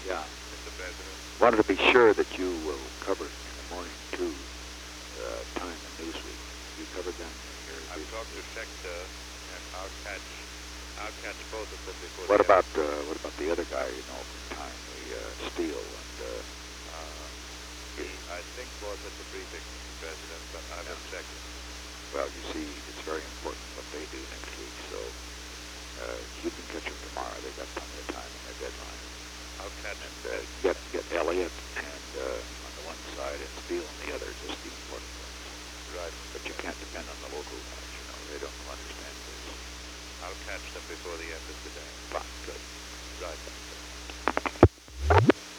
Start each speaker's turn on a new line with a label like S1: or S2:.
S1: Yeah.
S2: Mr. President.
S1: Wanted to be sure that you will cover it in the morning, too, Time and Newsweek. You covered them in your...
S2: I've talked to Schechter, and I'll catch both of them before
S1: What
S2: they
S1: about the other guy, from Time, Steele, and...
S2: I think was at the briefing, Mr. President, but I will check it.
S1: Well, you see, it's very important what they do next week, so you can catch them tomorrow. They've got plenty of time in their deadline.
S2: I'll catch
S1: And get Elliott and on the one side and Steele on the other.